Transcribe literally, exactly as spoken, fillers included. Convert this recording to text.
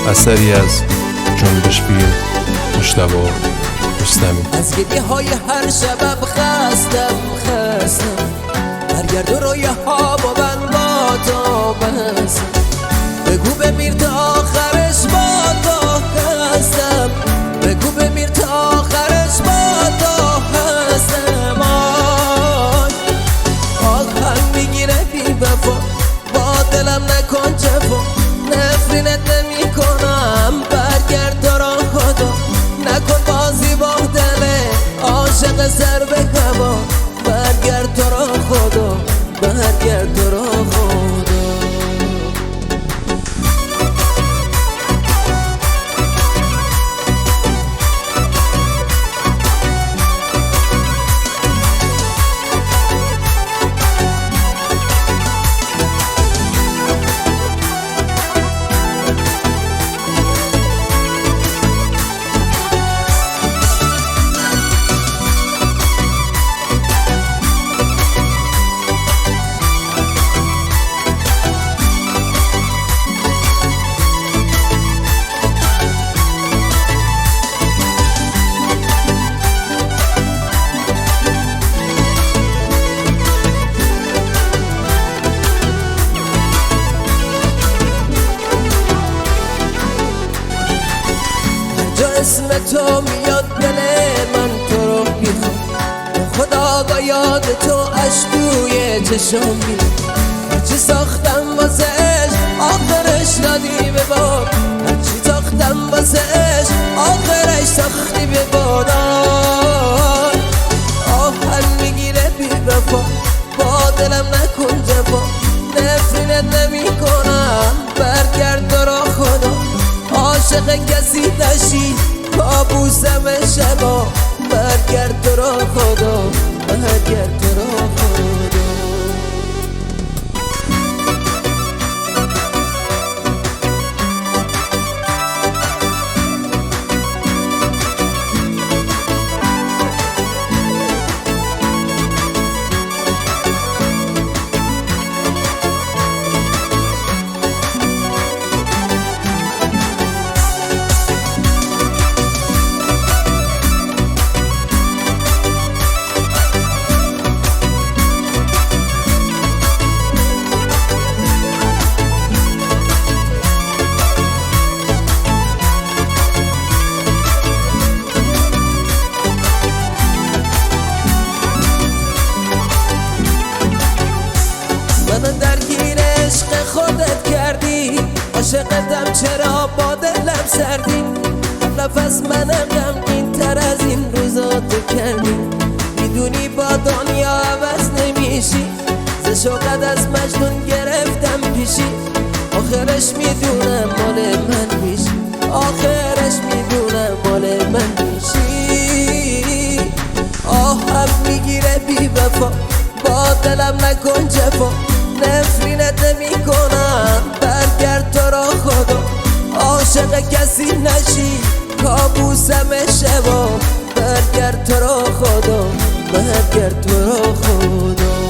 اثری از جنبش فیلم مجتبی رستمی. از گریه های هر شبم خستم خستم برگرد و رویه ها با من با تو بستم بگو بمیر تا آخرش با تو هستم بگو بمیر تا آخرش با تو هستم آی آخم میگیره بی وفا با دلم نکن جفا نفرینت نمی کنم برگرد تو را خدا نکن بازی با دل عاشق سر به هوا برگرد تو را خدا برگرد تو را خدا. اسم تو میاد دل من تو رو میخوام خدا با یاد تو اش توی چشم میاد هرچی ساختم واسه عشق آخرش ندی به باد هرچی ساختم واسه عشق آخرش ساختی به باد آهن میگیره بی وفا با دلم نکن جفا نفرینت نمی کنم برگرد تو را خدا عاشق کسی نشی کابوسم شبا برگرد تو را خدا برگرد تو را خدا. من درگیر عشق خودت کردی عاشقتم چرا با دلم سردی نفس منم غمگین تر از این روزا تو کردی میدونی با دنیا عوض نمیشی ز شوقت از مجنون گرفتم پیشی آخرش میدونم مال من میشی آخرش میدونم مال من میشی آهم میگیره بی وفا با دلم نکن جفا نفرینت نمی کنم برگرد تو را خدا عاشق کسی نشی کابوسم شبا برگرد تو را خدا برگرد تو را خدا.